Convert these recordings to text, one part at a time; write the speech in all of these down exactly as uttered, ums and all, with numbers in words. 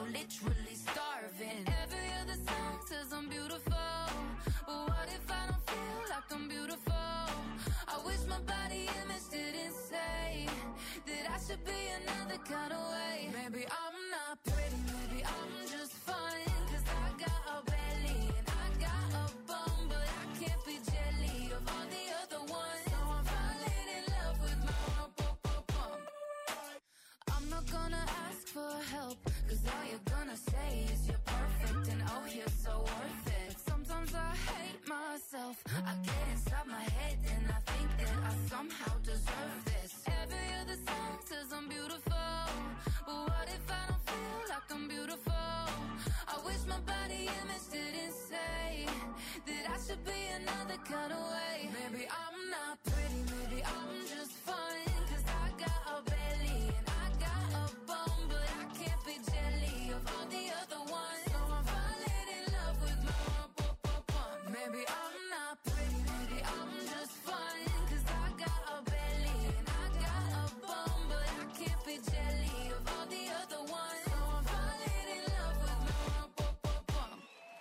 literally starving. Every other song says I'm beautiful, but what if I don't feel like I'm beautiful? I wish my body image didn't say that I should be another kind of way. Maybe I'm not pretty, maybe I'm just fine, cause I got a belly and I got a bum, but I can't be jelly of all the other ones. So I'm falling in love with my bum, bum, bum, bum. I'm not gonna ask for help, cause all you're gonna say is you're perfect and oh, you're so worth it. Sometimes I hate myself, I get inside my head and I think that I somehow deserve this. Every other song says I'm beautiful, but what if I don't feel like I'm beautiful? I wish my body image didn't say that I should be another kind of way. Maybe I'm not pretty, maybe I'm just fine, cause I got a belly and I got a bum, but I can't be jelly of all the other ones. So I'm falling in love with my bum, bum, bum. Maybe I'm not pretty, maybe I'm just fine, cause I got a belly and I got a bum, but I can't be jelly of all the other ones. So I'm falling in love with my bum, bum, bum.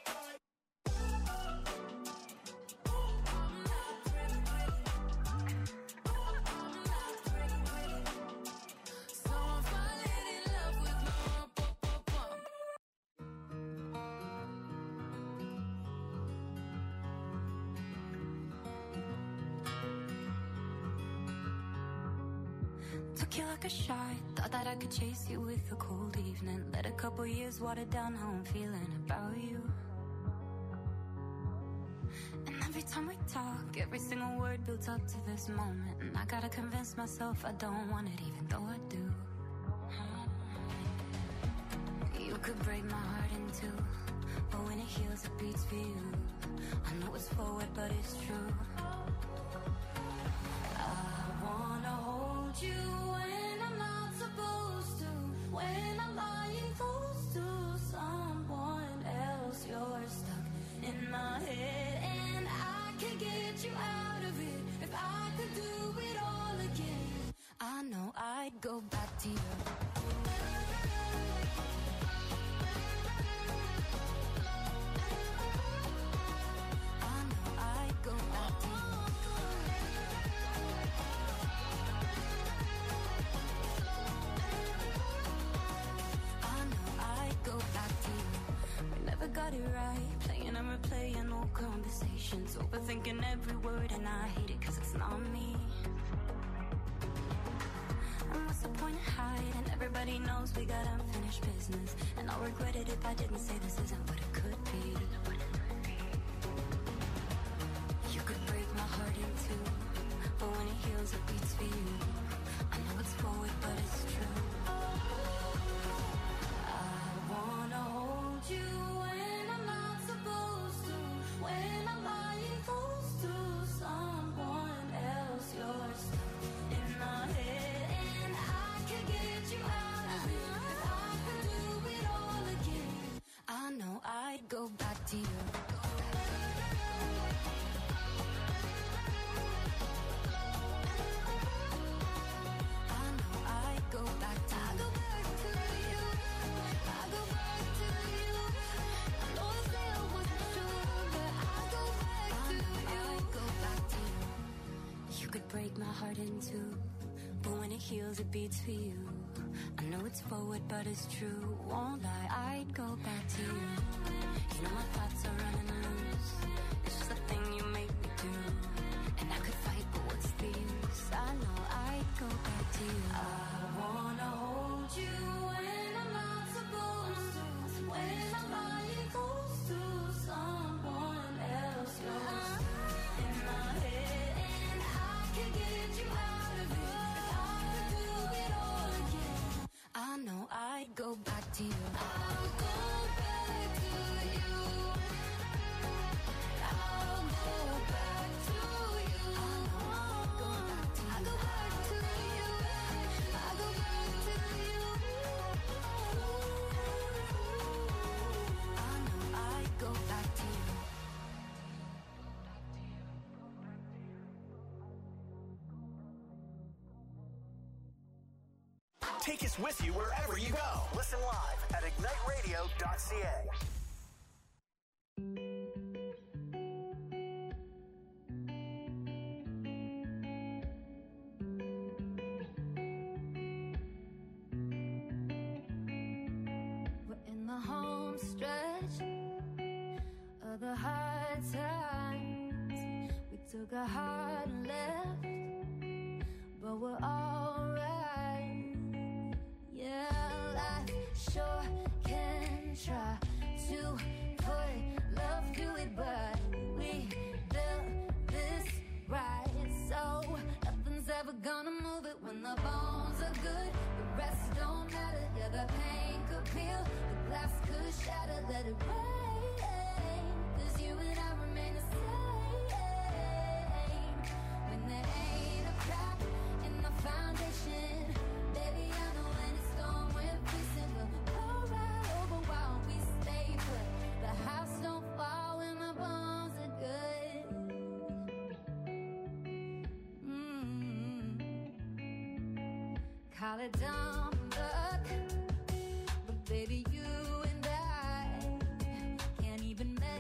I'm not pretty, pretty. I'm not pretty, pretty. So I'm falling in love with my bum, bum, bum. Took you like a shot, thought that I could chase you with a cold evening. Let a couple years water down how I'm feeling about you. And every time we talk, every single word builds up to this moment, and I gotta convince myself I don't want it, even though I do. You could break my heart in two, but when it heals it beats for you. I know it's forward but it's true. I wanna hold you when I'm not supposed to, when I'm lying close to someone else. You're stuck in my head and I can get you out of it. If I could do it all again, I know I'd go back to you. I know I'd go back to you. I know I'd go back to you. We never got it right, playing and replaying old conversations, overthinking every word, and I hate it cause it's not me. And what's the point of hiding? Everybody knows we got unfinished business, and I'll regret it if I didn't say this isn't what it could be. You could break my heart in two, but when it heals it beats for you. I know it's forward but it's true. I wanna hold you when I'm not supposed to, when I'm lying close to someone else. You're stuck in my head and I can get you out of it. If I could do it all again, I know I'd go back to you. I know I'd go back to you. I go back to you. I go back to you. I know I said I wasn't sure, but I go back to you. I go back to you. You could break my heart in two, but when it heals it beats for you. I know it's forward but it's true, won't lie, I'd go back to you. You know my thoughts are running loose, it's just a thing you make me do. And I could fight but what's the use? I know I'd go back to you. I wanna hold you when I'm not supposed to, when I'm lying close to someone else. You're stuck in my head and I can get you out of it. If I could do it all again, I know I'd go back to you. I'll go back to you. I'll go back to you. I'll go back to you. I'll go back to you. I'll go back to you. I know I'd go back to you. Take us with you wherever you go. Listen live at ignite radio dot c a. The hard times, we took a hard left, but we're alright. Yeah, life sure can try to put love through it, but we built this right, so nothing's ever gonna move it. When the bones are good, the rest don't matter. Yeah, the pain could peel, the glass could shatter, let it rain. You and I remain the same. When there ain't a crack in the foundation, baby, I know when it's gone, we're facing. We'll go right over while we stay put. The house don't fall when the bones are good. Mm-hmm. Call it dumb luck, but baby, you and I can't even mess.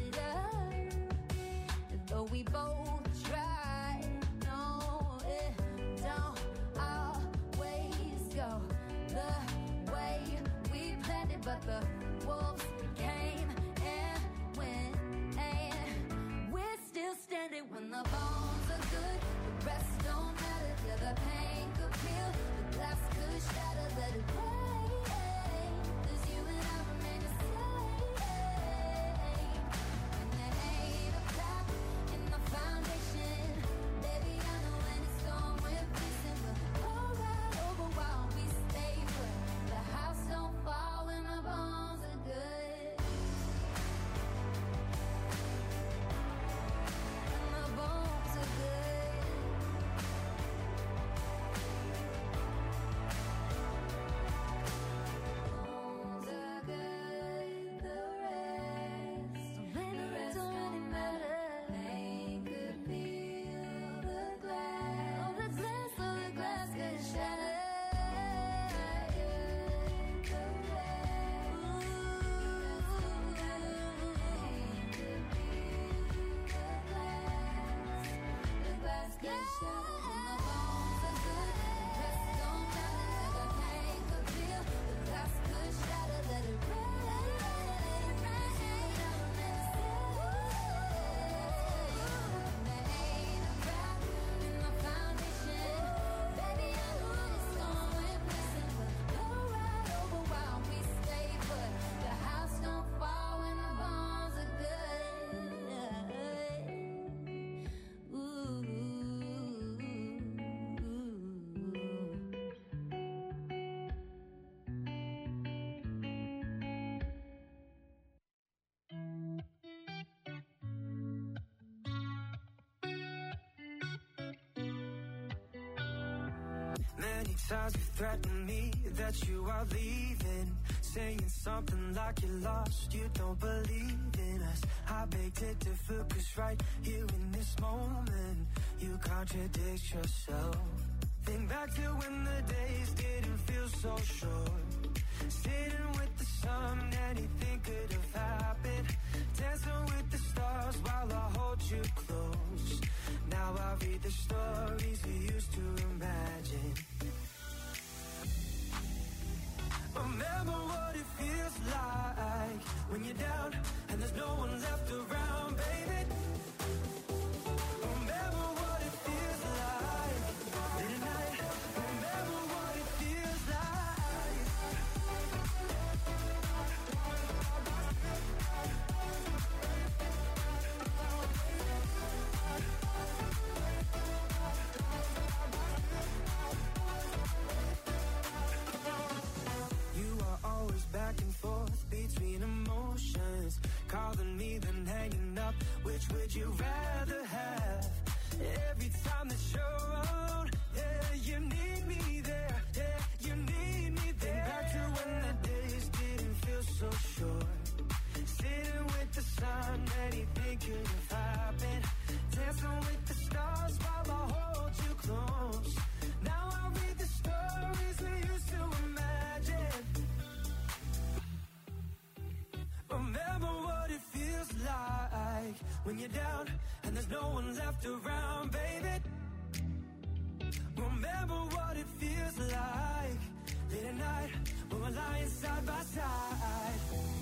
Though we both try, no, it don't always go the way we planned it, but the wolves came and went, and we're still standing. When the bones are good, the rest don't matter. Yeah, the pain could peel, the glass could shatter, let it rain. 'Cause you and I remain the same. When there ain't a crack in the foundation, baby, I know when it's gone, we're facing. We'll go right over while we stay put. The house don't fall when the bones are good. When the bones are good. Bones are good, the rest don't really, don't really matter. Pain could peel the glass, oh the glass, oh the glass could shatter. The rest, pain could peel the glass, the glass could shatter. When the bones are good, the rest don't matter. The pain could peel, the glass could shatter. Let it rain. Many times you threatened me that you are leaving, saying something like you're lost, you don't believe in us. I beg to differ, 'cause right here in this moment, you contradict yourself. Think back to when the days didn't feel so short, sitting with the sun, anything could have happened, dancing with the stars while I hold you close. Now I read the stories we used to imagine. Remember what it feels like when you're down and there's no one left around, baby. Remember what it feels like tonight. Remember what it feels like. You are always back and forth between emotions, calling me then hanging up. Which way no one left around, baby. Remember what it feels like late at night when we're lying side by side.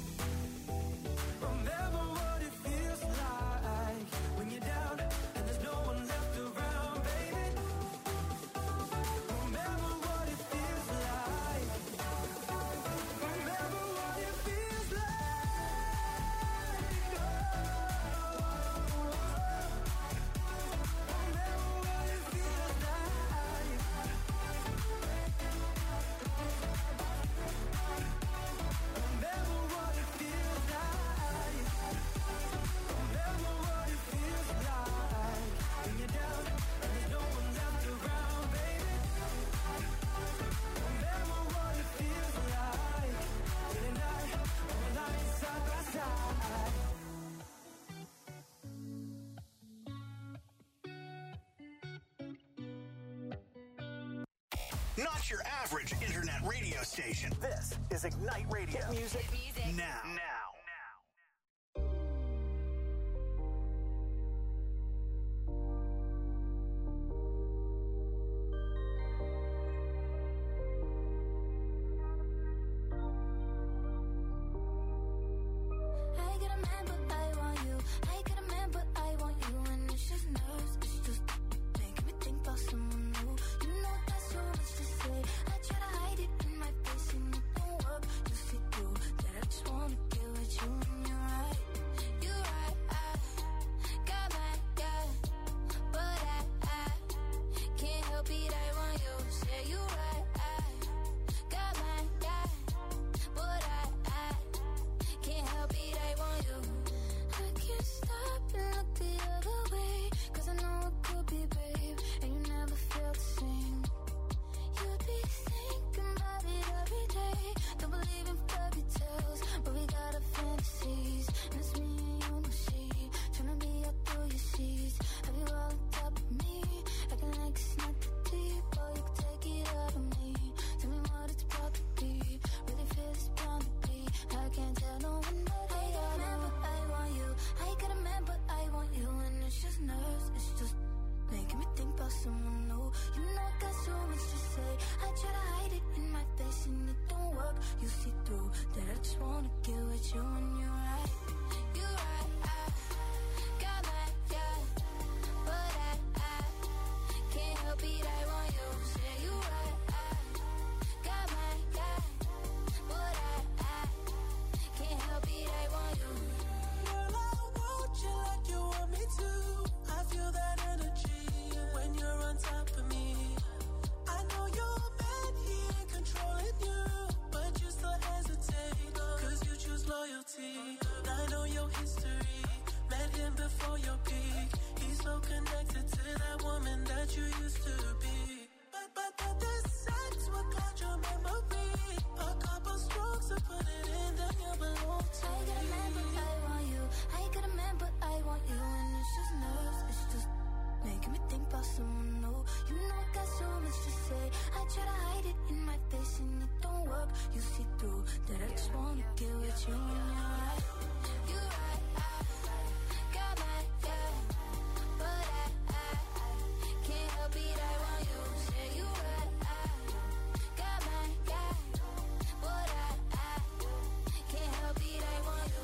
Remember what it feels like when you're down and there's no one left around, baby. Remember what it feels like. Remember what it feels like. Remember what it feels like. Remember what it feels like. Remember what it feels like when you're down and there's no one left around, baby. Remember what it feels like tonight when we're lying side by side. Not your average internet radio station. This is Ignite Radio. Hit music, music. now. Now. I get a man, but I want you. I get a man, but I want you. And it's just nerves, it's just making me think about someone new. You know that's so much to say. I try to hide it in my face and it don't work. You see through that I just wanna get with you. And you're right, you're right. I got my guy, but I, I can't help it. I want you. Say you're right. I got my guy, but I, I can't help it, I want you. I can't stop and look the other way, 'cause I know it could be, babe, and you never felt the same. You'd be thinking about it every day. Don't believe in fairy tales, but we got our fantasies. And it's me and you, no shade, tryna be out through your seas. Have you all on top of me, acting like it's not that deep? Oh, you can take it out of me. Tell me what it's about to be. Really feel it's bound to be. I can't tell no one but I got a man, but I want you. I got a man, but I want you. And it's just nerves, it's just making me think about someone new. You know I got so much to say. I try to hide it in my face and it don't work. You see through that I just wanna get with you. And you're right, you're right. I got my guy, but I, I can't help it, I want you. Say you're right. I got my guy, but I, I can't help it, I want you. Girl, I want you like you want me to. I feel that energy when you're on top of me. I know your man, he ain't controlling you, but you still hesitate, 'cause you choose loyalty. I know your history, met him before your peak. He's so connected to that woman that you used to be. But, but, but the sex will cloud your memory. A couple strokes to put it in, then you belong to I got a man, but I want you. I got a man, but I want you. And it's just nerves, it's just making me think about someone new. You know I got so much to say. I try to hide it in my face and it don't work. You see through that I just wanna get with you. And you're right, you're right. I got my guy, but I, I can't help it, I want you. Say you're right. I got my guy, but I, I can't help it, I want you.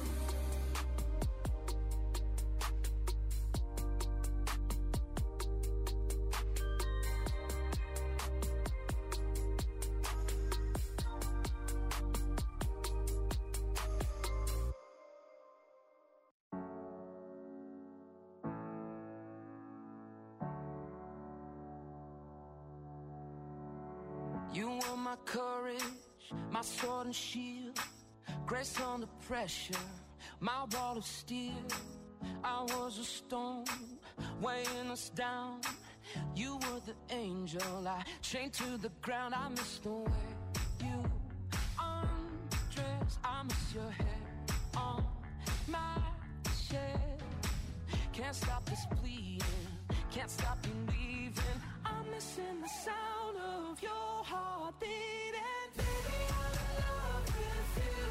You were my courage, my sword and shield, grace under pressure, my wall of steel. I was a stone weighing us down. You were the angel I chained to the ground. I miss the way you undress. I miss your hair on my chest. Can't stop this bleeding, can't stop believing. I'm missing the sound of your heart beating. Baby, I'm in love with you.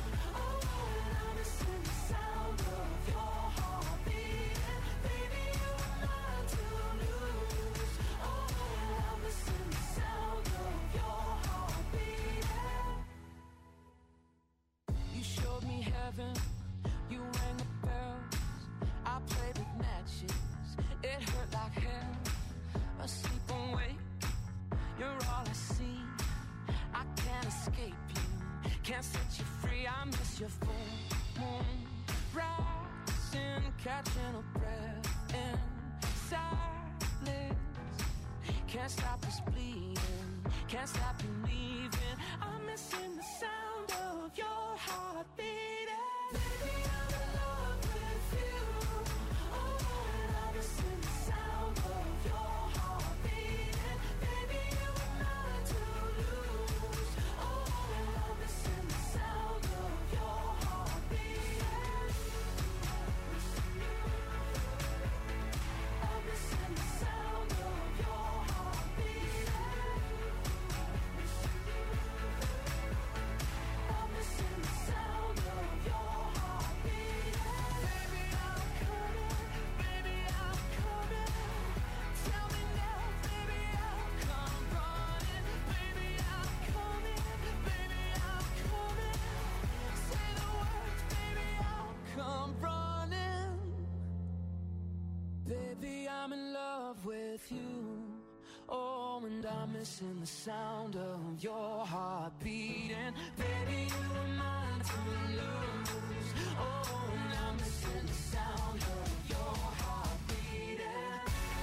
Oh, and I'm missing the sound of your heart beating. Baby, you can't set you free. I miss your full moon rising, catching a breath in silence. Can't stop this bleeding, can't stop believing. I'm missing the sound of your heart beating. Baby, I'm in love with you. Oh, and I'm missing the sound of your heart beating. Baby, you were mine to lose. Oh, and I'm missing the sound of your heart beating. I'm missing the sound of your heart beating. I'm missing the sound of your heart beating. Baby, I'm coming, baby, I'm coming. Tell me now, baby, I'll come running. Baby, I'm coming, baby, I'm coming. Say the words, baby, I'll come running. Baby, I'm in love with you. Oh, and I'm missing the sound of your heart beating. Baby, you were mine to lose. Oh, and I'm missing the sound of your heart beating.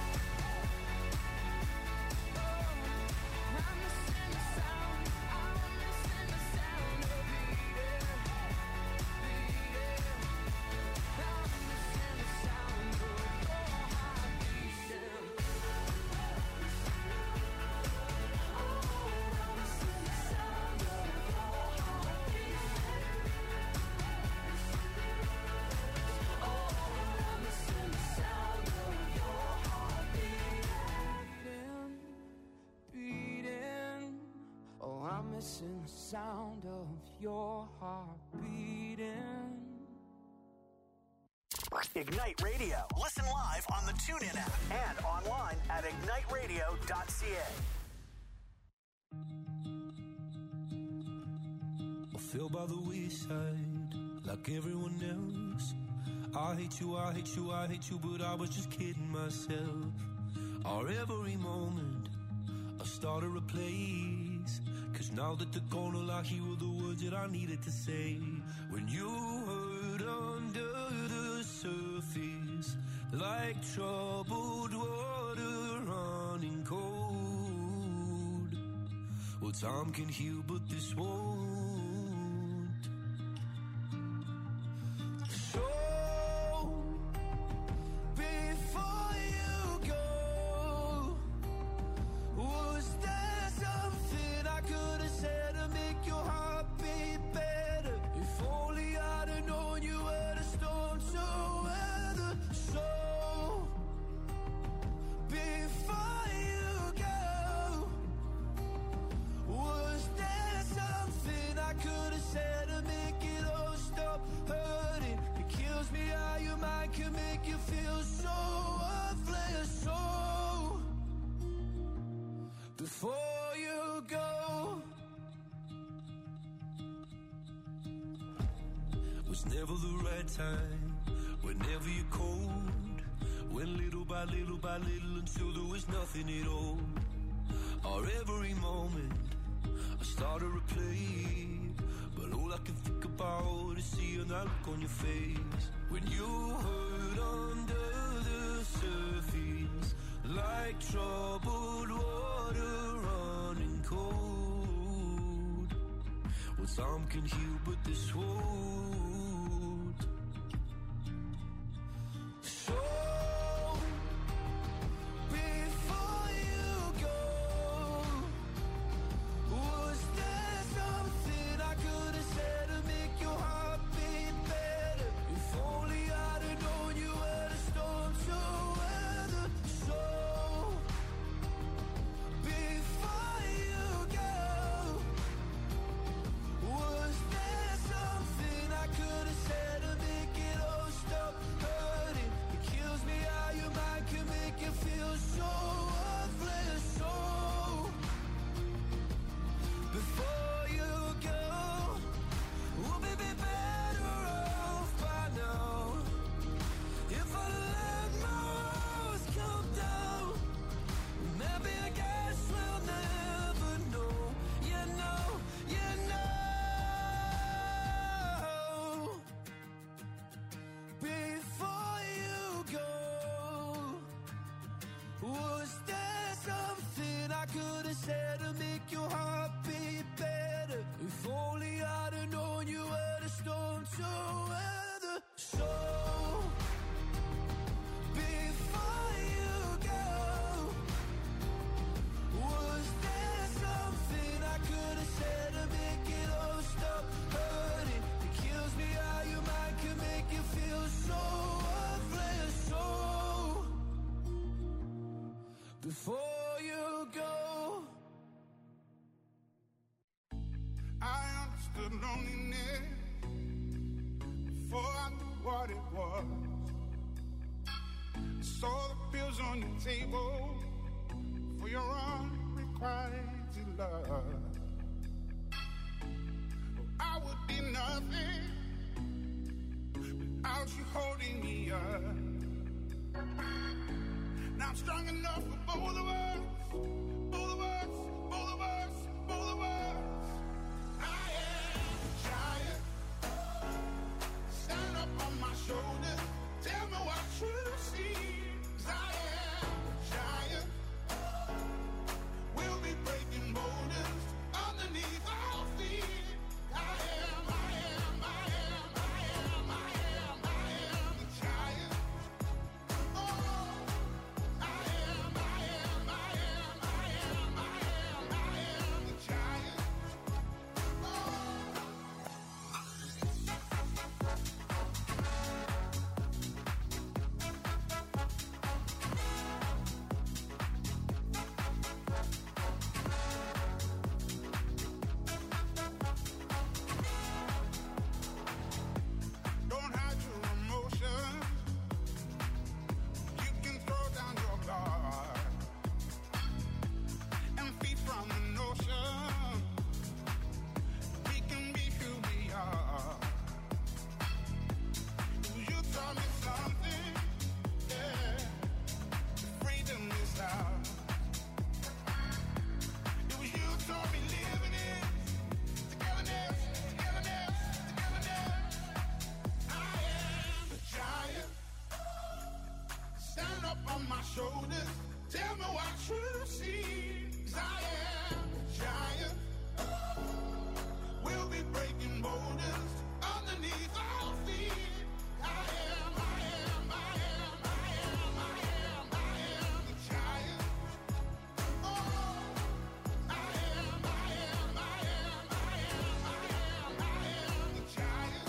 Oh, I'm missing the sound. I'm missing the sound of beating, beating. I'm missing the sound of your heart beating. Missing the sound of your heart beating. Ignite Radio. Listen live on the TuneIn app and online at ignite radio dot c a. I feel by the wayside like everyone else. I hate you, I hate you, I hate you, but I was just kidding myself. Our every moment I started a place. Cause now that they're gone, all I hear were the words that I needed to say. When you hurt under the surface, like troubled water running cold. Well, time can heal, but this won't. So, before you go, was there something I could have said to make your heart beat better? If only I'd have known you were the storm to weather. So, before you go, was there something I could have said to make it all stop hurting? It kills me how your mind can make you feel so worthless. So, before you go, was never the right time, whenever you're cold, went little by little by little until there was nothing at all. Our every moment I started to play, but all I can think about is seeing that look on your face. When you hurt under the surface, like troubled water running cold. Well, time can heal, but this won't. So, before you go, was there something I could have said to make your heart beat better? If only I'd have known you were the storm to weather. So, before you go, was there something I could have said understood loneliness before I knew what it was. I saw the pills on your table for your unrequited love. I would be nothing without you holding me up. Now I'm strong enough for both of us, both of us, both of us, both of us. I am a giant. Stand up on my shoulders. Tell me what you see. 'Cause I am a giant. We'll be breaking boulders underneath our feet. I am, I am, I am, I am, I am, I am a giant. Oh, I am, I am, I am, I am, I am, I am a giant. Don't hide your emotions. You can throw down your guard and feed from the notion. We can be who we are. You taught me something, yeah. Freedom is out. It was you taught me living it. Togetherness, togetherness, togetherness. I am a giant. Stand up on my shoulders. Tell me what you see. 'Cause I am a giant. We'll be breaking boulders underneath our feet. I am, I am, I am, I am, I am, I am a giant. Oh, I am, I am, I am, I am, I am, I am a giant.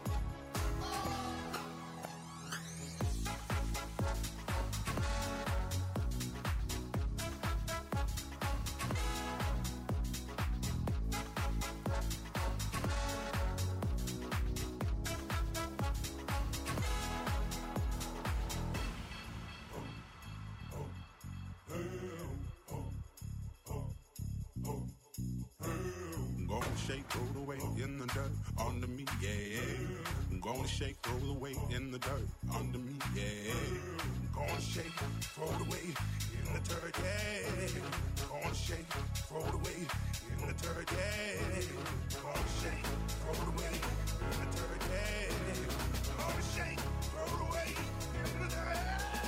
I'm gonna shake, roll away in the dirt under me, yeah. I'm gonna shake, roll away in the dirt under me, yeah. I'm gonna shake, throw it away in the dirt, yeah. Gonna shake, throw it away in the dirt, yeah. Gonna shake, throw it away in the dirt, yeah. Gonna shake, throw it away in the dirt.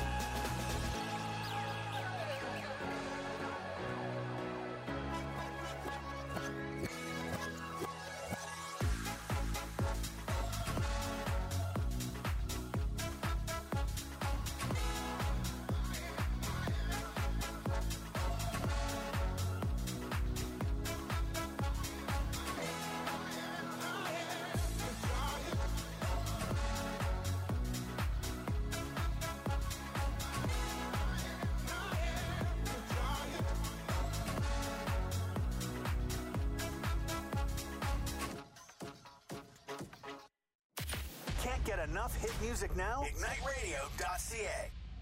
Can't get enough hit music now? Ignite Radio dot C A.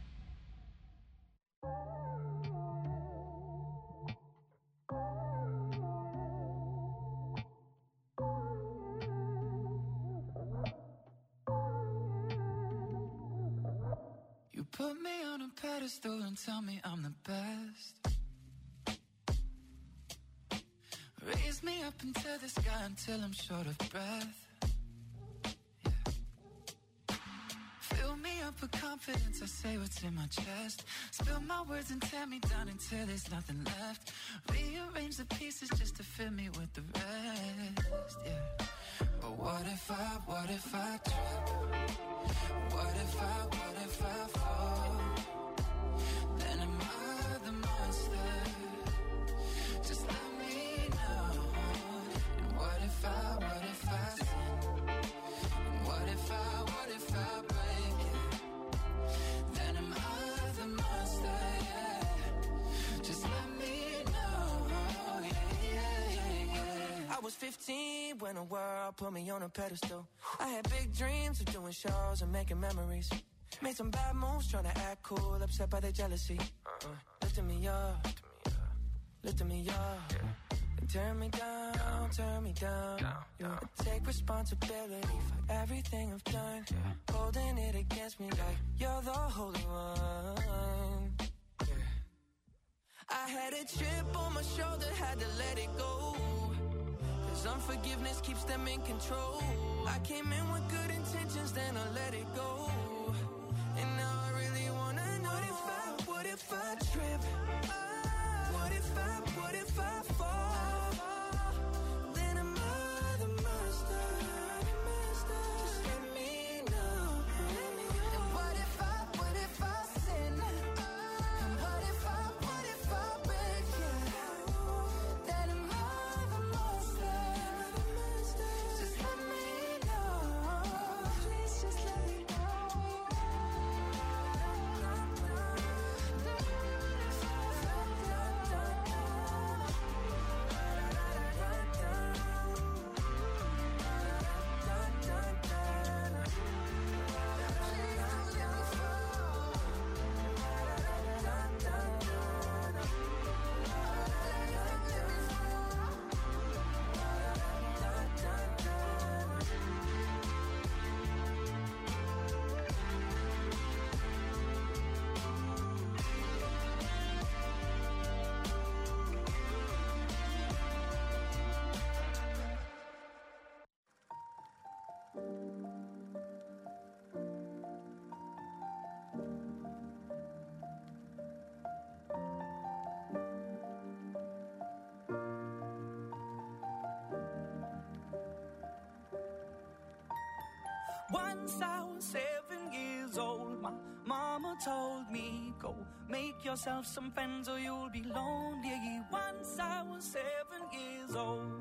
You put me on a pedestal and tell me I'm the best. Raise me up into the sky until I'm short of breath. Fill me up with confidence, I say what's in my chest. Spill my words and tear me down until there's nothing left. Rearrange the pieces just to fill me with the rest, yeah. But what if I, what if I trip? What if I, what if I fall? Then am I the monster? Just let me know. And what if I, what if I sin? And what if I, what if I break it? Then am I the monster? Yeah. Just let me know. Yeah, yeah, yeah, yeah. I was fifteen me when the world put me on a pedestal. I had big dreams of doing shows and making memories. Made some bad moves trying to act cool, upset by their jealousy. Uh, lifting me up, lifting me up. And turn me down, turn me down. You take responsibility for everything I've done. Holding it against me like you're the holy one. I had a chip on my shoulder, had to let it go. Cause unforgiveness keeps them in control. I came in with good intentions, then I let it go. And now I really wanna know, what if I, what if I trip? What if I, what if I fall? Then am I the master? Just let me know. And what if I, what if I sin? And what if I, what if I break you? Then am I the master? Just let me know. Please just let me know. Once I was seven years old, my mama told me, go make yourself some friends or you'll be lonely. Once I was seven years old.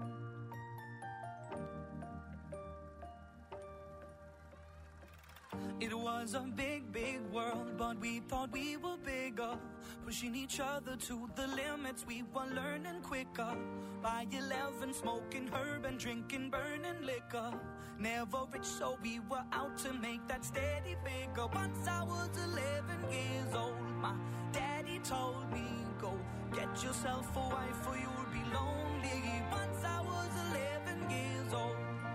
It was a big, big world, but we thought we were bigger. Pushing each other to the limits, we were learning quicker. By eleven, smoking herb and drinking burning liquor. Never rich, so we were out to make that steady figure. Once I was eleven years old, my daddy told me, go get yourself a wife or you'll be lonely. Once I was eleven years old.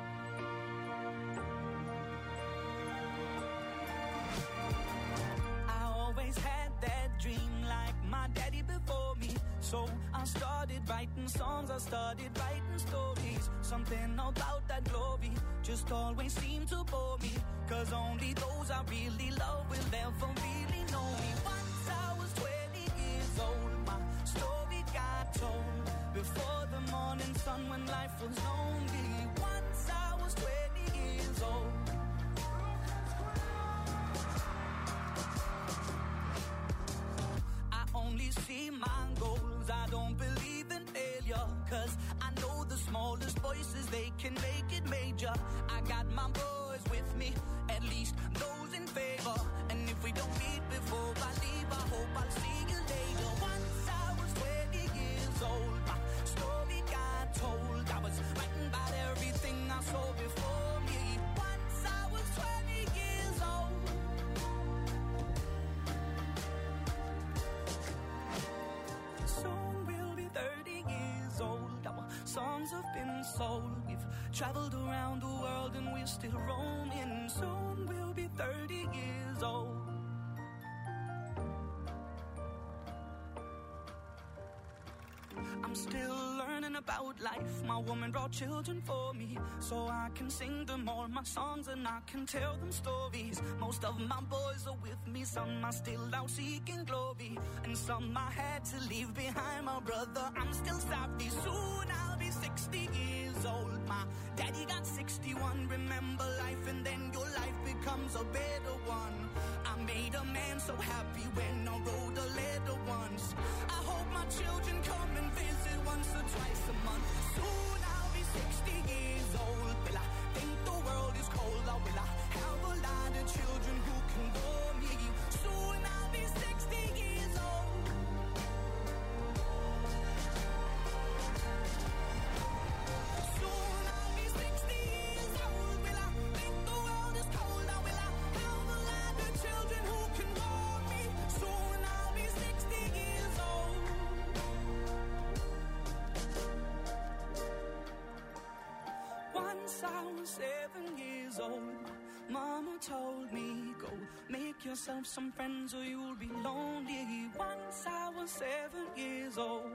Had that dream like my daddy before me. So I started writing songs, I started writing stories. Something about that glory just always seemed to bore me. Cause only those I really love will ever really know me. Once I was twenty years old, my story got told. Before the morning sun when life was lonely. Once I was twenty years old. Only see my goals, I don't believe in failure. Cause I know the smallest voices, they can make it major. I got my boys with me, at least those in favor. And if we don't meet before I leave, I hope I'll see you later. Once I was twenty years old, my story got told. I was writing about everything I saw before me. Once I was twenty years old. Soon we'll be thirty years old. Our songs have been sold. We've traveled around the world and we're still roaming. Soon we'll be thirty years old. I'm still learning about life. My woman brought children for me, so I can sing them all my songs and I can tell them stories. Most of my boys are with me, some are still out seeking glory, and some I had to leave behind. My brother, I'm still sorry. Soon I'll be sixty years old. My daddy got sixty-one. Remember life and then your life becomes a better one. I made a man so happy when I wrote a letter once. I hope my children come and visit once or twice a month. Soon I'll be sixty years old. Will I think the world is cold, or will I have a lot of children who can bore me? Soon I'll be sixty years old. Soon I'll be I was seven years old, Mama told me, go make yourself some friends or you'll be lonely. Once I was seven years old.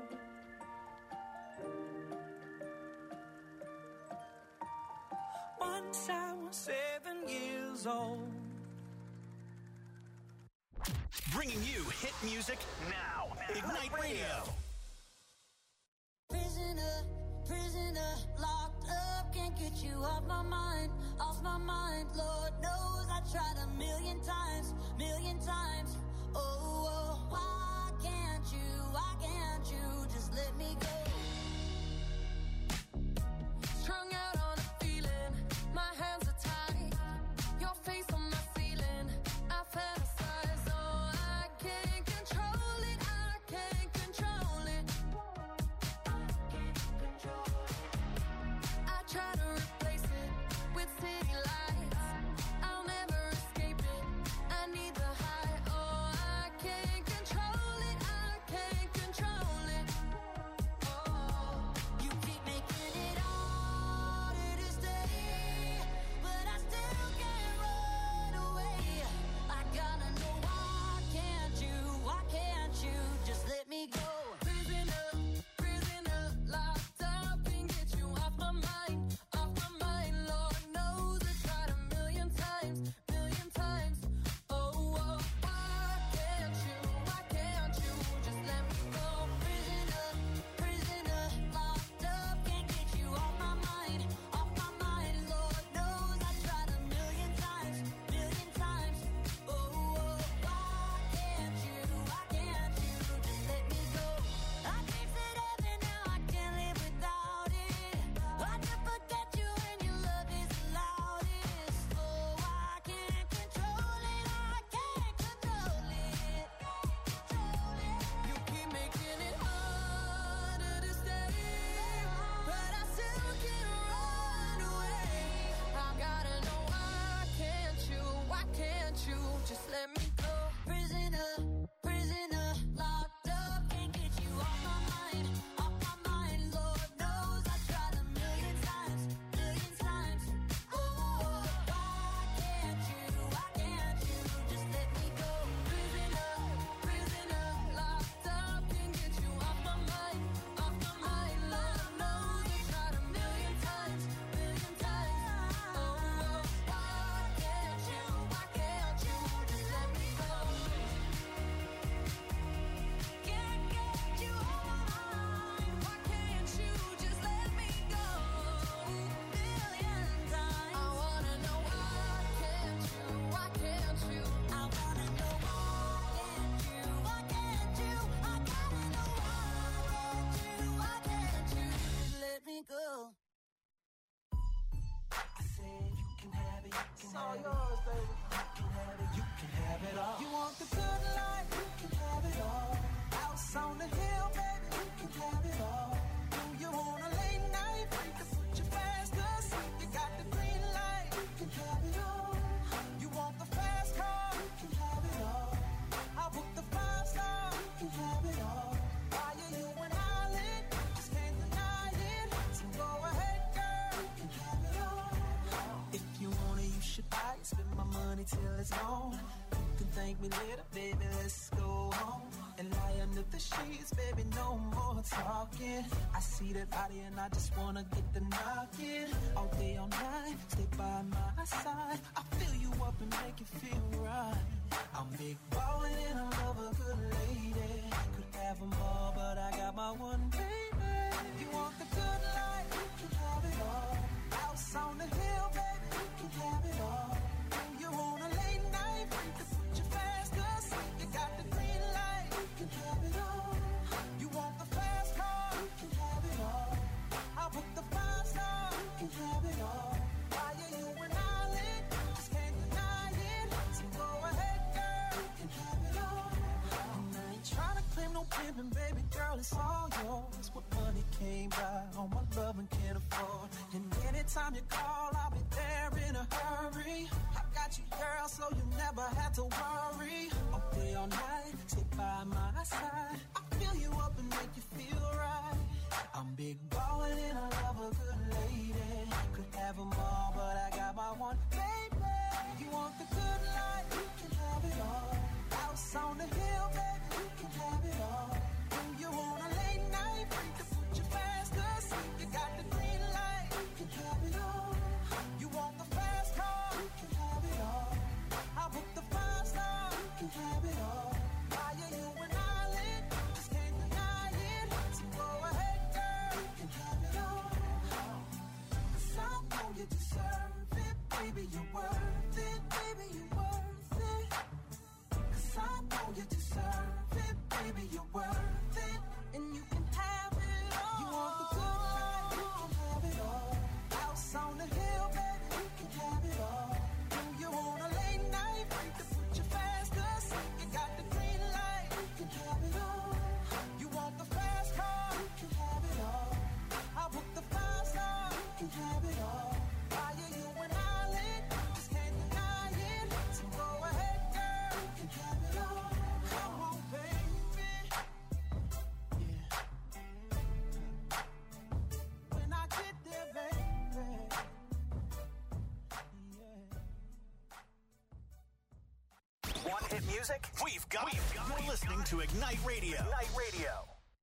Once I was seven years old. Bringing you hit music now. Ignite Radio. Prisoner, prisoner, locked up, can't get you off my mind, off my mind. Lord knows I tried a million times, million times. Oh, oh, why can't you, why can't you just let me go? Strung out on a feeling, my hands are tied, your face on my ceiling, I fantasize, oh, I can't control it, I can't control it. I try to replace it with city lights, I'll never escape it, I need the high, oh, I can't control it, I can't control it. Oh, you keep making it harder to stay, but I still can't run away. I gotta know, why can't you, why can't you just let me go? Prisoner, prisoner, locked up, can't get you off my mind, off my mind. Lord knows I tried a million times, million times. Oh, oh, why can't you, why can't you just let me go? Prisoner, prisoner, locked up, can't get you off my mind, off my mind. Lord knows I tried a million times, million times. Oh, oh, why can't you, why can't you just let me go? I tasted heaven, now I can't live without it. Hard to forget you when your love is the loudest. Oh, I can't control it, I can't control it. You keep making it harder to stay, but I still can't run away. I gotta know, why can't you, why can't you just let me go? Prisoner, prisoner, locked up, can't get you off my mind, off my mind. Lord knows I tried a million times, million times. Oh, why can't you, why can't you just let me go? Prisoner, prisoner, locked up, can't get you off my mind, off my mind. Lord knows I tried a million times, million times. Oh, why can't you, why can't you just let me go? Can't get you off my mind, why can't you just let me go? Million times. I wanna know, why can't you, why can't you? I wanna know, why can't you, why can't you? I gotta know, why can't you, why can't you just let me go? I said you can have it, you can have it. Yours, baby. You can have it, you can have it all. You want the good life, you can have it all. House on the hill, baby, you can have it all. Do you want a late night? You can put your fast cause you got the green light, you can have it all. You want the fast car, you can have it all. I'll book the five star, you can have it all. Why are you an island? Just can't deny it. So go ahead, girl, you can have it all. If you want it, you should buy it. Spend my money till it's gone. You can thank me later, baby, let's go home. And lie under the sheets, baby, no more talking. I see that body and I just wanna get the knocking. All day, all night, stay by my side. I'll fill you up and make you feel right. I'm big ballin' and I love a good lady. Could have them all, but I got my one baby. You want the good life, you can have it all. House on the hill, baby, you can have it all. You want a late night, you can put your fast cause you got the green light, you can have it all. You want the fast car, you can have it all. I'll book the five star, you can have it all. Why are you an island? Just can't deny it. So go ahead, girl, you can have it all. And I ain't trying to claim no pimpin', baby girl, it's all yours. What money came by, all my love and can't afford. And anytime you call, I'll be there in a hurry. I got you, girl, so you never have to worry. All day, all night, stay by my side. I'll fill you up and make you feel right. I'm big ballin' and I love a good lady. Could have them all, but I got my one baby. You want the good life, you can have it all. House on the hill, baby, you can have it all. When you want a late night, to put you fast asleep, you got the green light, you can have it all. You want the fast car, you can have it all. I book the five star, you can have it all. Why are you and I lit? Just can't deny it. So go ahead, girl, you can have it all. 'Cause I know you deserve it, baby, you're worth it, baby, you're worth it. 'Cause I know you deserve it, baby, you're worth it. And you can have it all. You want the good life, you can have it all. House on the hill, baby, you can have it all. When you want a late night, to put you fast asleep, you got the green light, you can have it all. You want the fast car, you can have it all. I book the five star, you can have it all. Why are you and I lit? Just can't deny it. So go ahead, girl, you can have it all. Come on, baby. Yeah. When I get there, baby. Yeah. Want hit music? We've got it. You're listening to Ignite Radio. Ignite Radio.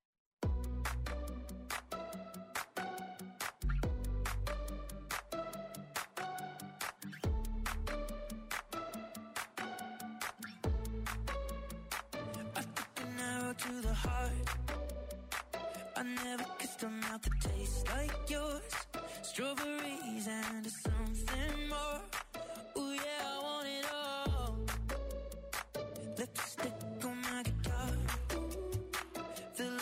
An arrow to the heart. I never kissed a mouth that tastes like yours. Strawberries and something more. Ooh yeah, I want it all. Lipstick on my guitar. Feel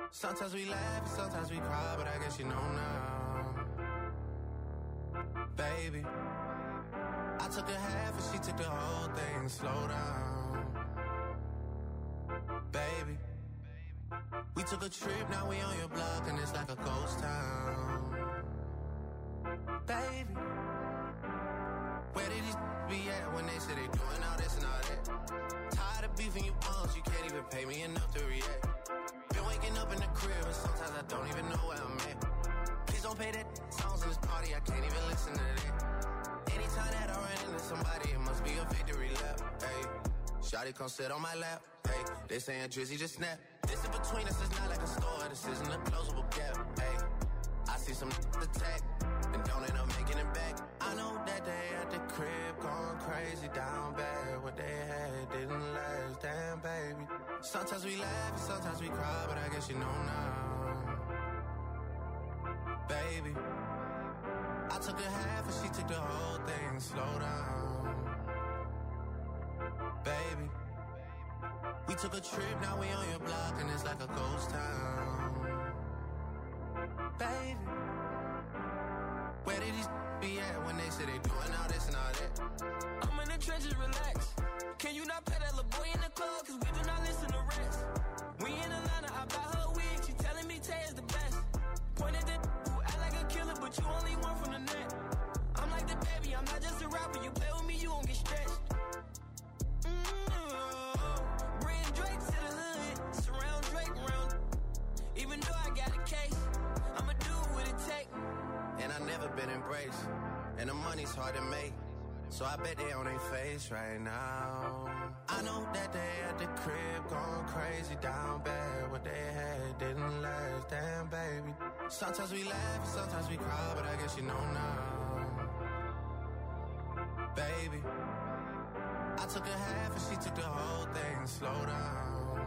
Sometimes we laugh and sometimes we cry, but I guess you know now. Baby, I took a half and she took the whole thing. Slow down. Baby, we took a trip, now we on your block and it's like a ghost town. Baby, where did these be at when they say they doing all this and all that? Tired of beefing you bums, you can't even pay me enough to react. Been waking up in the crib and sometimes I don't even know where I'm at. Please don't pay that songs in this party, I can't even listen to that. Anytime that I run into somebody, it must be a victory lap. Hey, shawty come sit on my lap. Hey, they saying Drizzy just snap. This in between us is not like a store, this isn't a closable gap. Hey, I see some attack and don't end up making it back. I know that they at the crib going crazy down bad. What they had didn't last, damn baby. Sometimes we laugh and sometimes we cry, but I guess you know now. Baby, I took a half and she took the whole thing. Slow down. Baby, we took a trip, now we on your block and it's like a ghost town. Baby, where did these be at when they say they doing all this and all that? I'm in the trenches, relax. Can you not pay that little boy in the club? Cause we do not listen to rest. We in Atlanta, I buy her wig. She telling me Tay is the best. Pointed at who act like a killer, but you only one from the net. I'm like the baby, I'm not just a rapper. You play with me, you won't get stretched. Mm-hmm. Bring Drake to the hood. Surround Drake around. Even though I got a case, I'ma do what it take. And I never been embraced, and the money's hard to make, so I bet they on their face right now. I know that they at the crib going crazy down bad. What they had didn't last, damn baby. Sometimes we laugh and sometimes we cry, but I guess you know now. Baby, I took a half and she took the whole thing. Slow down.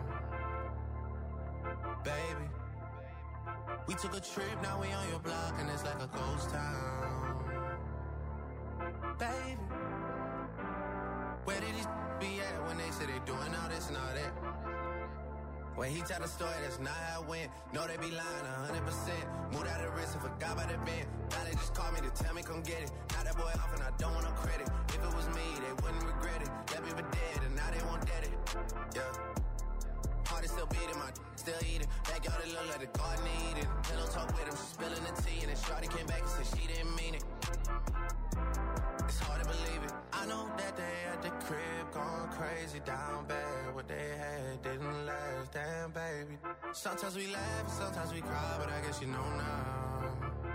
Baby, we took a trip, now we on your block and it's like a ghost town. Baby, where did these be at when they say they doing all this and all that? When he tell the story, that's not how it went. No, they be lying a hundred percent. Moved out of the risk and forgot about the bend. Now they just call me to tell me come get it. Now that boy off and I don't want no credit. If it was me, they wouldn't regret it. That people dead and now they won't dead it. Yeah. Heart is still beating, my still eating. Backyard it look like the garden eating. Pillow talk with him, she spilling the tea. And then shorty came back and said she didn't mean it. It's hard to believe it. I know that they at the crib going crazy down bad. What they had didn't last, damn baby. Sometimes we laugh and sometimes we cry, but I guess you know now.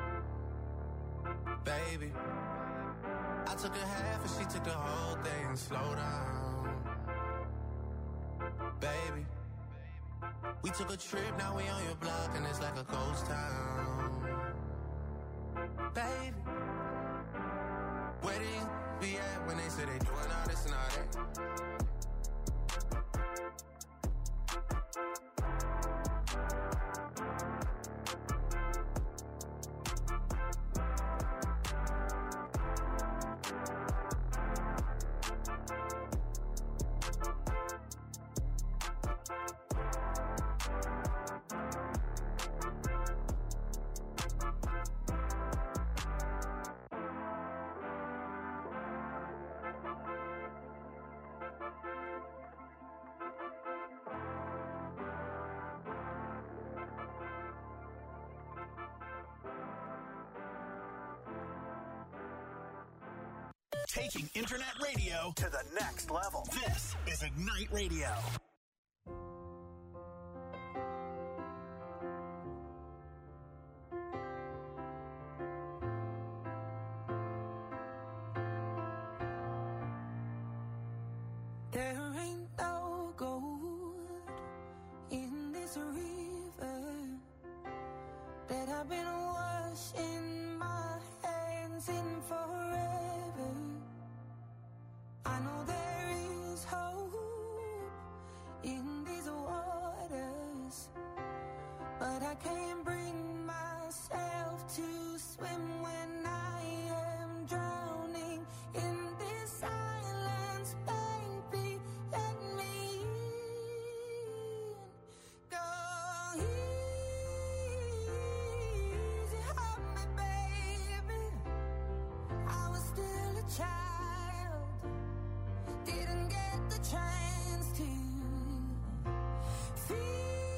Baby, I took a half and she took the whole thing. Slow down. Baby, we took a trip, now we on your block and it's like a ghost town. Baby, where did you be at when they say they doing all this and all that? Taking internet radio to the next level. This is Ignite Radio. There ain't no gold in this river that I've been washing my hands in forever. I know there is hope child, didn't get the chance to feel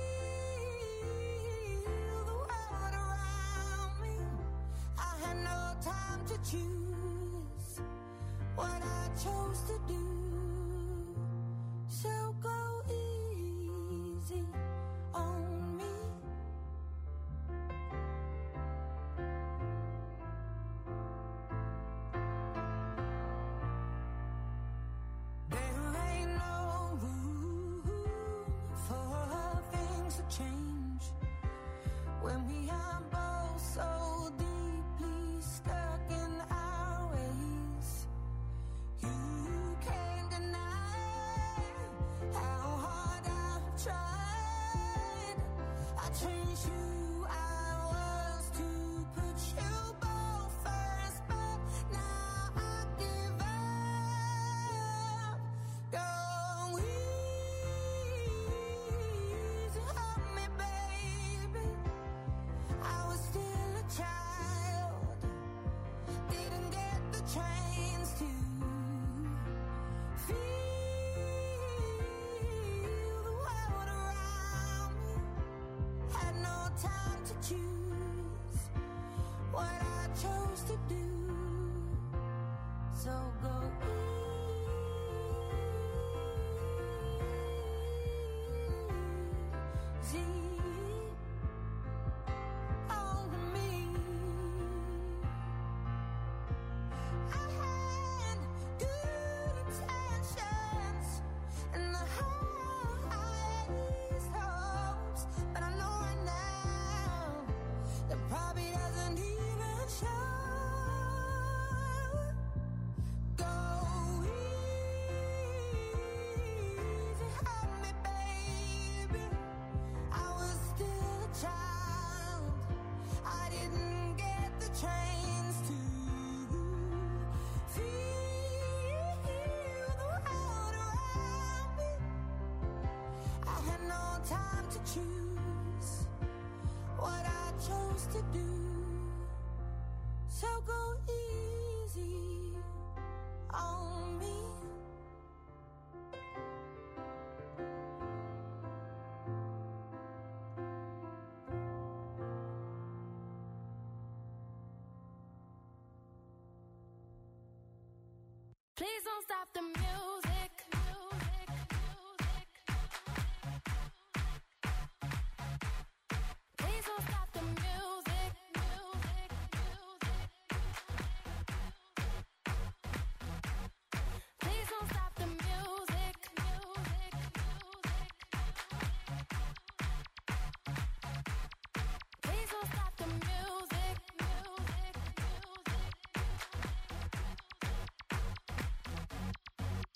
the world around me. I had no time to choose what I chose to do. So go easy on me. There ain't no room for things to change when we are both so deeply stuck in our ways. You can't deny how hard I've tried. I changed who I was to put you both first, but now I give up. Go easy on me, baby. I was still a child, didn't get the chance to feel the world around me. Had no time to choose what I chose to do. So go easy on me. I had good intentions and the highest hopes, but I know right now that probably doesn't even show. Go easy on me, baby. I was still a child, I didn't get the chance to feel the world around me. I had no time to choose what I chose to do. So go easy on me. Please don't stop the music. Music, music. Please don't stop the music. Music, music. Please don't stop the music. Music, music. Please don't stop the music. Music, music.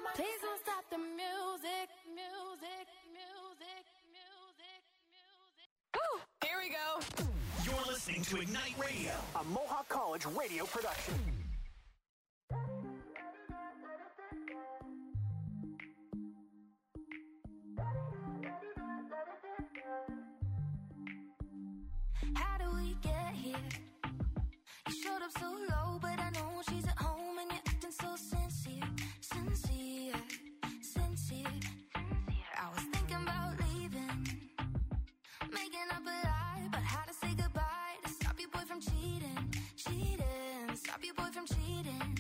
Please don't stop the music, music, music, music, music. Woo! Here we go. You're listening to Ignite Radio, a Mohawk College radio production. How do we get here? You showed up so low, but I know she's at home and you're acting so sincere, sincere, sincere. I was thinking about leaving, making up a lie about how to say goodbye to stop your boy from cheating, cheating, stop your boy from cheating.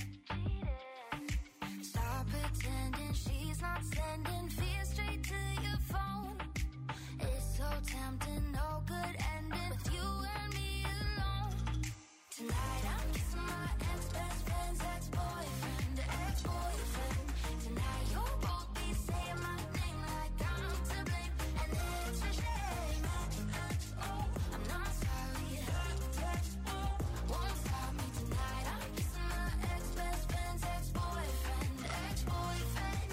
Stop pretending she's not sending fear straight to your phone. It's so tempting, no good ending with you and me alone. Tonight I'm kissing my ex-best friend's ex-boyfriend, ex-boyfriend. Tonight you'll both be saying my name like I'm to blame, and it's a shame. Oh, I'm not sorry. Won't stop me tonight. I'm kissing my ex-best friend's ex-boyfriend, ex-boyfriend.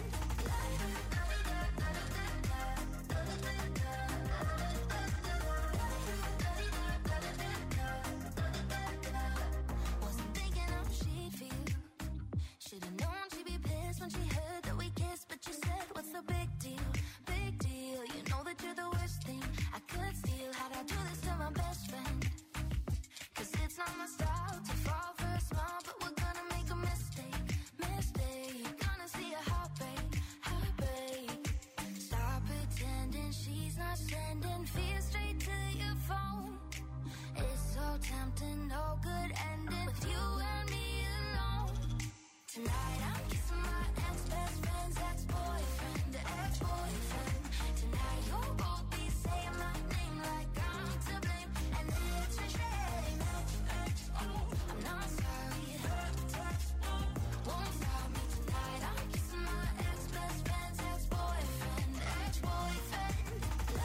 Wasn't thinking how she'd feel. Should've known she'd be pissed when she heard that we kissed. But you said, what's the big deal? Big deal. You know that you're the worst thing I could steal. How'd I do this to my best friend? Cause it's not my style to fall for a smile, but we're gonna make a mistake, mistake. Gonna see a heartbreak, heartbreak. Stop pretending she's not sending fear straight to your phone. It's so tempting, no good ending with you and me alone. Tonight I'm kissing my ex-best friend's ex-boyfriend, ex-boyfriend. Tonight you'll both be saying my name like I'm to blame, and it's a shame. I'm not sorry. Won't stop me tonight. I'm kissing my ex-best friend's ex-boyfriend, ex-boyfriend.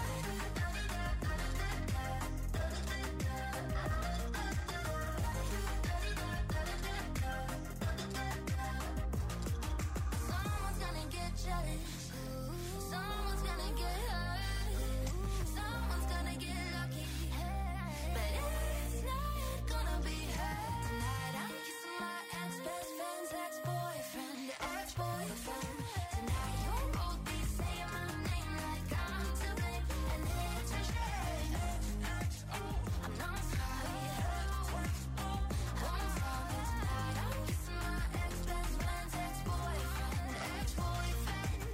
Someone's gonna get jealous. Someone's gonna get hurt. Someone's gonna get lucky. But it's not gonna be her. Tonight I'm kissing my ex-best friend's ex-boyfriend, ex-boyfriend. Tonight you'll both be saying my name like I'm to blame, and it's a shame. I'm not sorry. Won't stop me tonight. I'm kissing my ex-best friend's ex-boyfriend, ex-boyfriend.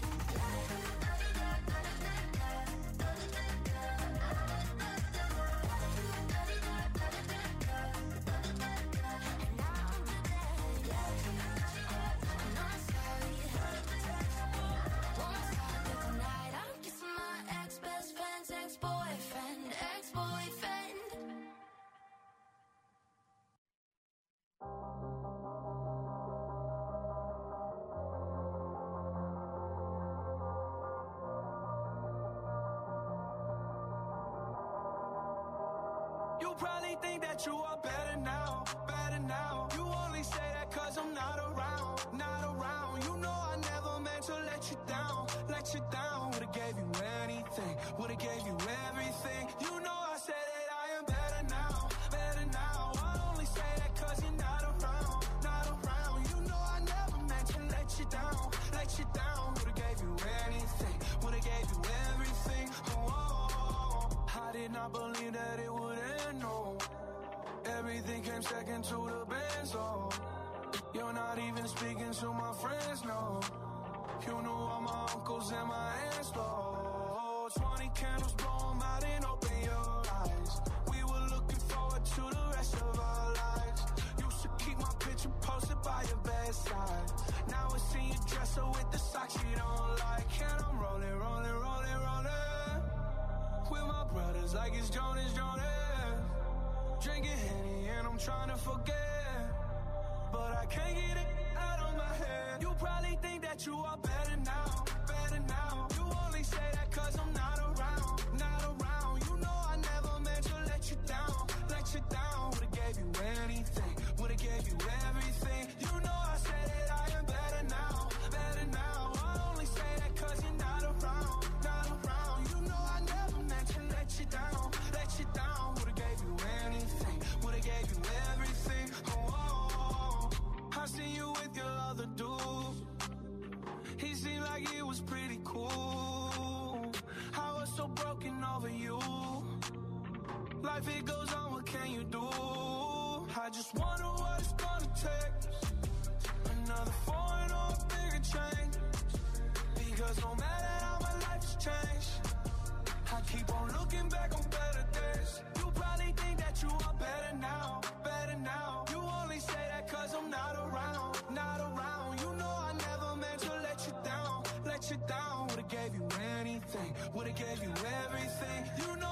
And I'm today. I'm not sorry. Won't stop me tonight. I'm kissing my ex-best friend's ex-boyfriend, ex-boyfriend. You probably think that you are better now, better now. You only say that cause I'm not around, not around. You know I never meant to let you down, let you down. Would've gave you anything, would've gave you everything. You know I said that I am better now, better now. I only say that cause you're not around, not around. You know I never meant to let you down, let you down. Would've gave you anything, would've gave you everything. Oh, oh, oh. I did not believe that it would end, no. Everything came second to the band, so you're not even speaking to my friends, no. You knew all my uncles and my aunts, though. Twenty candles, blow 'em out and open your eyes. We were looking forward to the rest of our lives. Used to keep my picture posted by your bedside. Now I see you dresser with the socks you don't like. And I'm rolling, rolling, rolling, rolling with my brothers like it's Jonas, Jonas. Drinking Henny and I'm trying to forget, but I can't get it out of my head. You probably think that you are better now, better now. You only say that cause I'm not around, not around. You know I never meant to let you down, let you down. Would've gave you anything, would've gave you everything. You know I said that I am better now, better now. life it goes on, what can you do? I just wonder what it's gonna take. Another foreign or a bigger change. Because no matter how my life has changed, I keep on looking back on better days. You probably think that you are better now, better now. You only say that cause I'm not around, not around. You know I never meant to let you down, let you down. Would've gave you anything, would've gave you everything. You know